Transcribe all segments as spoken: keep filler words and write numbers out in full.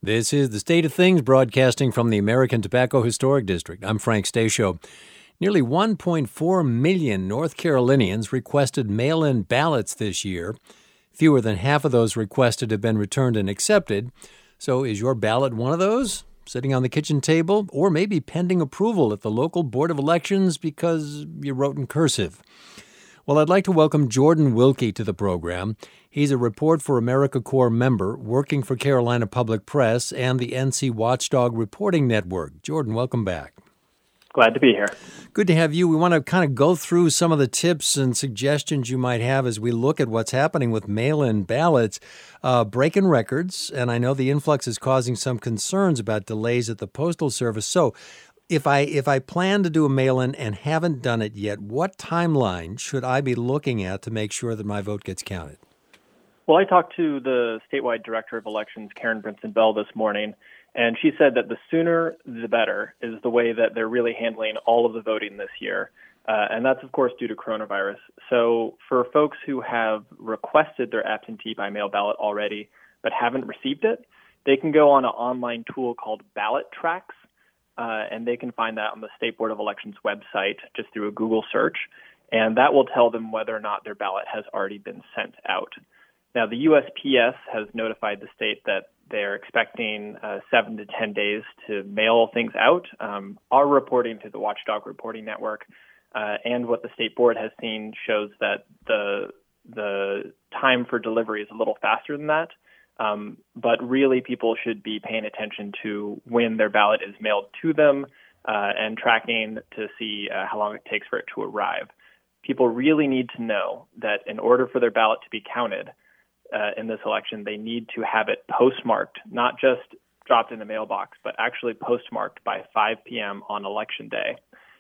This is The State of Things, broadcasting from the American Tobacco Historic District. I'm Frank Stasio. Nearly one point four million North Carolinians requested mail-in ballots this year. Fewer than half of those requested have been returned and accepted. So is your ballot one of those, sitting on the kitchen table, or maybe pending approval at the local Board of Elections because you wrote in cursive? Well, I'd like to welcome Jordan Wilkie to the program. He's a Report for America Corps member working for Carolina Public Press and the N C Watchdog Reporting Network. Jordan, welcome back. Glad to be here. Good to have you. We want to kind of go through some of the tips and suggestions you might have as we look at what's happening with mail-in ballots, uh, breaking records, and I know the influx is causing some concerns about delays at the Postal Service. So if I if I plan to do a mail-in and haven't done it yet, what timeline should I be looking at to make sure that my vote gets counted? Well, I talked to the statewide director of elections, Karen Brinson Bell, this morning, and she said that the sooner the better is the way that they're really handling all of the voting this year. Uh, and that's, of course, due to coronavirus. So for folks who have requested their absentee by mail ballot already but haven't received it, they can go on an online tool called Ballot Tracks, uh, and they can find that on the State Board of Elections website just through a Google search. And that will tell them whether or not their ballot has already been sent out. Now, the U S P S has notified the state that they're expecting uh, seven to ten days to mail things out. Um, our reporting to the Watchdog Reporting Network uh, and what the state board has seen shows that the the time for delivery is a little faster than that. Um, but really, people should be paying attention to when their ballot is mailed to them uh, and tracking to see uh, how long it takes for it to arrive. People really need to know that in order for their ballot to be counted, Uh, in this election, they need to have it postmarked, not just dropped in the mailbox, but actually postmarked by five p.m. on Election Day.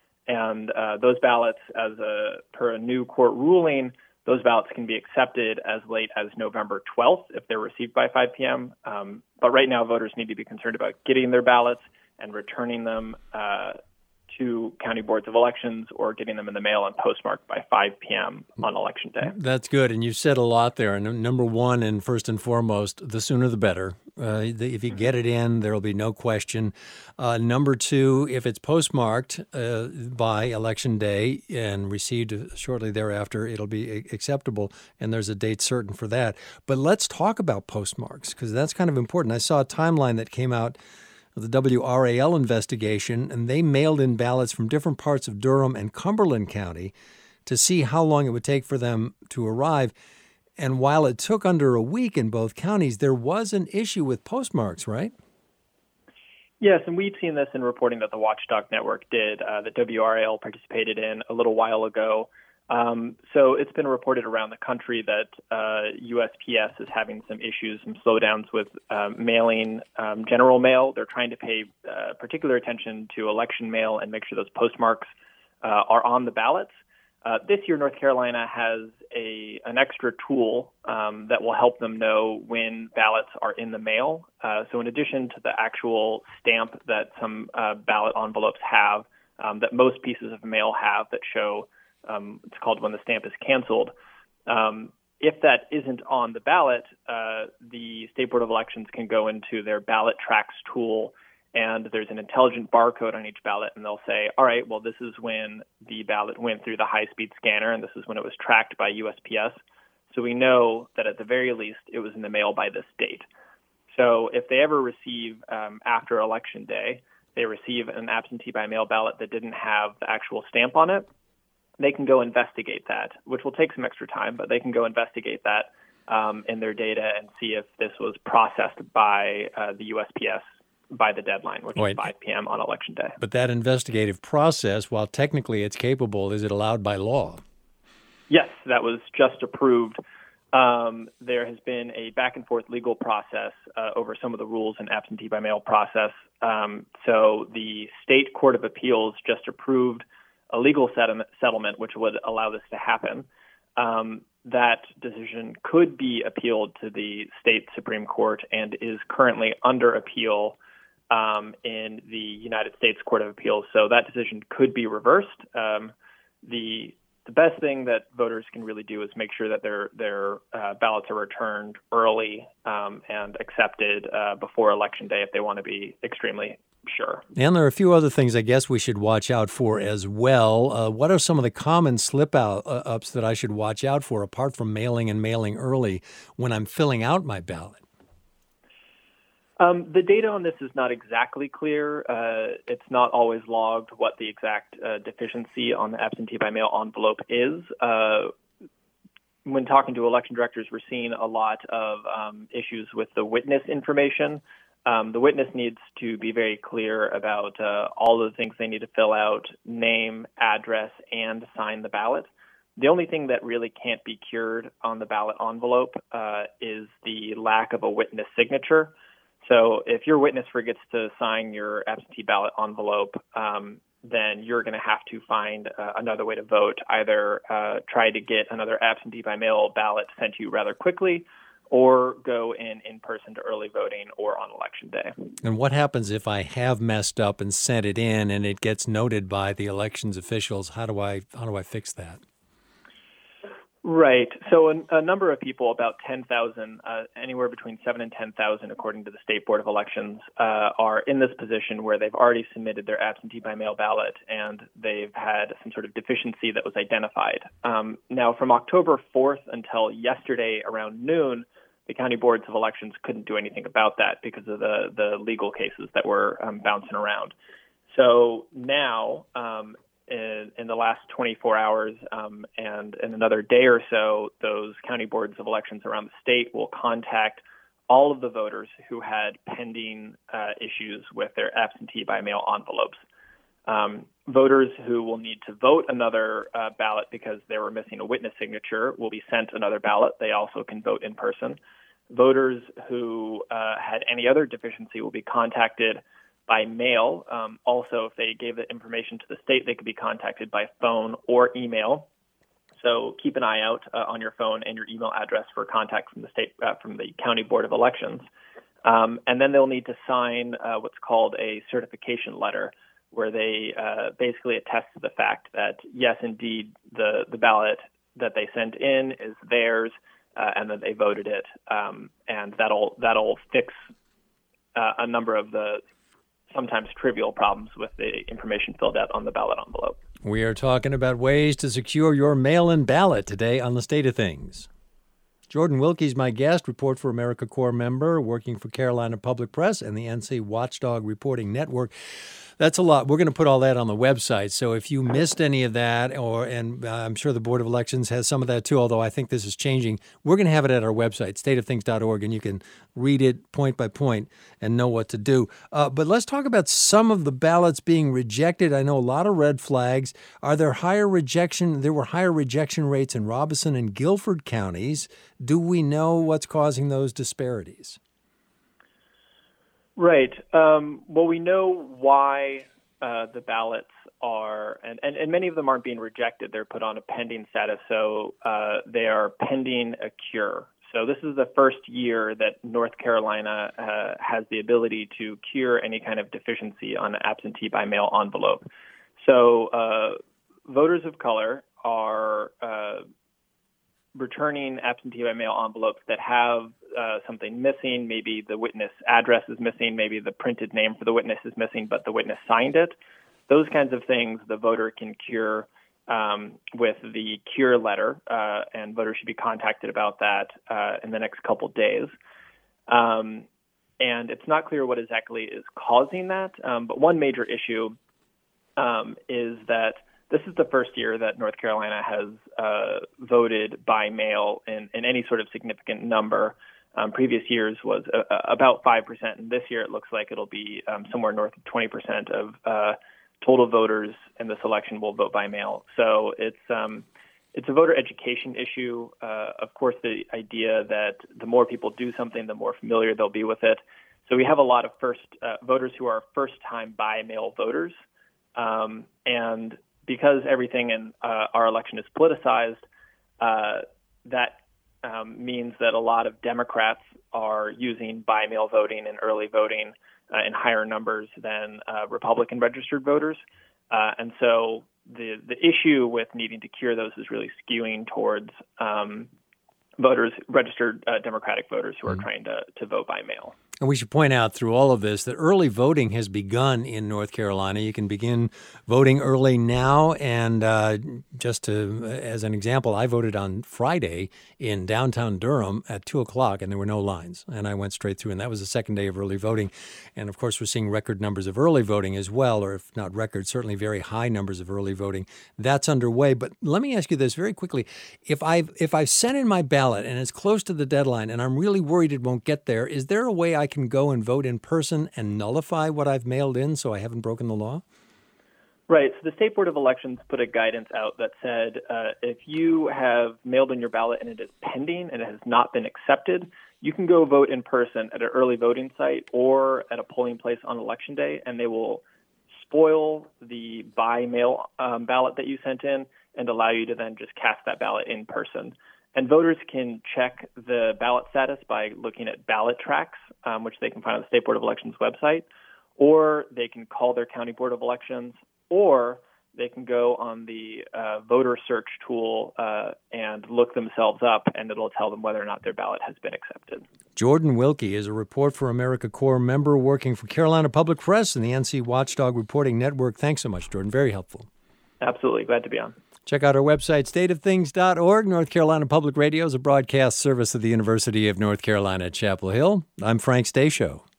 And uh, those ballots, as a per a new court ruling, those ballots can be accepted as late as November twelfth if they're received by five p.m. Um, but right now, voters need to be concerned about getting their ballots and returning them uh, to county boards of elections or getting them in the mail and postmarked by five p.m. on Election Day. That's good. And you said a lot there. And number one, and first and foremost, the sooner the better. Uh, the, if you get it in, there will be no question. Uh, number two, if it's postmarked uh, by Election Day and received shortly thereafter, it'll be acceptable. And there's a date certain for that. But let's talk about postmarks, because that's kind of important. I saw a timeline that came out the W R A L investigation, and they mailed in ballots from different parts of Durham and Cumberland County to see how long it would take for them to arrive. And while it took under a week in both counties, there was an issue with postmarks, right? Yes, and we've seen this in reporting that the Watchdog Network did, uh, that W R A L participated in a little while ago. Um, so it's been reported around the country that uh, U S P S is having some issues, some slowdowns with um, mailing um, general mail. They're trying to pay uh, particular attention to election mail and make sure those postmarks uh, are on the ballots. Uh, this year, North Carolina has a an extra tool um, that will help them know when ballots are in the mail. Uh, so in addition to the actual stamp that some uh, ballot envelopes have, um, that most pieces of mail have that show Um, it's called when the stamp is canceled. Um, if that isn't on the ballot, uh, the State Board of Elections can go into their Ballot Tracks tool, and there's an intelligent barcode on each ballot, and they'll say, all right, well, this is when the ballot went through the high-speed scanner, and this is when it was tracked by U S P S. So we know that at the very least it was in the mail by this date. So if they ever receive, um, after Election Day, they receive an absentee by mail ballot that didn't have the actual stamp on it, they can go investigate that, which will take some extra time, but they can go investigate that um, in their data and see if this was processed by uh, the U S P S by the deadline, which Wait. is five p.m. on Election Day. But that investigative process, while technically it's capable, is it allowed by law? Yes, that was just approved. Um, there has been a back-and-forth legal process uh, over some of the rules in absentee by mail process. Um, so the State Court of Appeals just approved a legal settlement which would allow this to happen. Um, that decision could be appealed to the state Supreme Court and is currently under appeal um, in the United States Court of Appeals. So that decision could be reversed. Um, the the best thing that voters can really do is make sure that their their uh, ballots are returned early um, and accepted uh, before Election Day if they want to be extremely sure. And there are a few other things I guess we should watch out for as well. Uh, what are some of the common slip-ups that I should watch out for, apart from mailing and mailing early, when I'm filling out my ballot? Um, the data on this is not exactly clear. Uh, it's not always logged what the exact uh, deficiency on the absentee by mail envelope is. Uh, when talking to election directors, we're seeing a lot of um, issues with the witness information. Um, the witness needs to be very clear about uh, all of the things they need to fill out: name, address, and sign the ballot. The only thing that really can't be cured on the ballot envelope uh, is the lack of a witness signature. So if your witness forgets to sign your absentee ballot envelope, um, then you're going to have to find uh, another way to vote, either uh, try to get another absentee by mail ballot sent to you rather quickly, or go in in person to early voting or on Election Day. And what happens if I have messed up and sent it in and it gets noted by the elections officials? How do I how do I fix that? Right. So a, a number of people, about ten thousand, uh, anywhere between seven and ten thousand, according to the State Board of Elections, uh, are in this position where they've already submitted their absentee by mail ballot and they've had some sort of deficiency that was identified. Um, now, from October fourth until yesterday around noon, the county boards of elections couldn't do anything about that because of the, the legal cases that were um, bouncing around. So now, um, In, in the last twenty-four hours um, and in another day or so, those county boards of elections around the state will contact all of the voters who had pending uh, issues with their absentee by mail envelopes. Um, voters who will need to vote another uh, ballot because they were missing a witness signature will be sent another ballot. They also can vote in person. Voters who uh, had any other deficiency will be contacted by mail. Um, also, if they gave the information to the state, they could be contacted by phone or email. So keep an eye out uh, on your phone and your email address for contact from the state, uh, from the County Board of Elections. Um, and then they'll need to sign uh, what's called a certification letter, where they uh, basically attest to the fact that, yes, indeed, the, the ballot that they sent in is theirs uh, and that they voted it. Um, and that'll, that'll fix uh, a number of the sometimes trivial problems with the information filled out on the ballot envelope. We are talking about ways to secure your mail-in ballot today on The State of Things. Jordan Wilkie's my guest, Report for America Corps member, working for Carolina Public Press and the N C Watchdog Reporting Network. That's a lot. We're going to put all that on the website. So if you missed any of that, or and uh, I'm sure the Board of Elections has some of that too, although I think this is changing, we're going to have it at our website, state of things dot org, and you can read it point by point and know what to do. Uh, but let's talk about some of the ballots being rejected. I know a lot of red flags. Are there higher rejection? There were higher rejection rates in Robeson and Guilford counties. Do we know what's causing those disparities? Right. Um, well, we know why uh, the ballots are, and, and, and many of them aren't being rejected. They're put on a pending status, so uh, they are pending a cure. So this is the first year that North Carolina uh, has the ability to cure any kind of deficiency on an absentee by mail envelope. So uh, voters of color are uh, returning absentee by mail envelopes that have uh, something missing. Maybe the witness address is missing. Maybe the printed name for the witness is missing, but the witness signed it. Those kinds of things the voter can cure um, with the cure letter, uh, and voters should be contacted about that uh, in the next couple days. Um, and it's not clear what exactly is causing that, um, but one major issue um, is that this is the first year that North Carolina has uh, voted by mail in, in any sort of significant number. Um, previous years was uh, about five percent, and this year it looks like it'll be um, somewhere north of twenty percent of uh, total voters in this election will vote by mail. So it's um, it's a voter education issue. Uh, of course, the idea that the more people do something, the more familiar they'll be with it. So we have a lot of first uh, voters who are first-time by mail voters, um, and because everything in uh, our election is politicized, uh, that um, means that a lot of Democrats are using by-mail voting and early voting uh, in higher numbers than uh, Republican registered voters. Uh, and so the the issue with needing to cure those is really skewing towards um, voters, registered uh, Democratic voters who are mm-hmm. trying to, to vote by mail. And we should point out through all of this that early voting has begun in North Carolina. You can begin voting early now. And uh, just to, as an example, I voted on Friday in downtown Durham at two o'clock, and there were no lines. And I went straight through, and that was the second day of early voting. And, of course, we're seeing record numbers of early voting as well, or if not record, certainly very high numbers of early voting. That's underway. But let me ask you this very quickly. If I've, if I've sent in my ballot and it's close to the deadline and I'm really worried it won't get there, is there a way I I can go and vote in person and nullify what I've mailed in so I haven't broken the law? Right. So the State Board of Elections put a guidance out that said uh, if you have mailed in your ballot and it is pending and it has not been accepted, you can go vote in person at an early voting site or at a polling place on Election Day, and they will spoil the by mail um, ballot that you sent in and allow you to then just cast that ballot in person. And voters can check the ballot status by looking at ballot tracks, um, which they can find on the State Board of Elections website, or they can call their county board of elections, or they can go on the uh, voter search tool uh, and look themselves up, and it'll tell them whether or not their ballot has been accepted. Jordan Wilkie is a Report for America Corps member working for Carolina Public Press and the N C Watchdog Reporting Network. Thanks so much, Jordan. Very helpful. Absolutely. Glad to be on. Check out our website, state of things dot org. North Carolina Public Radio is a broadcast service of the University of North Carolina at Chapel Hill. I'm Frank Stasio.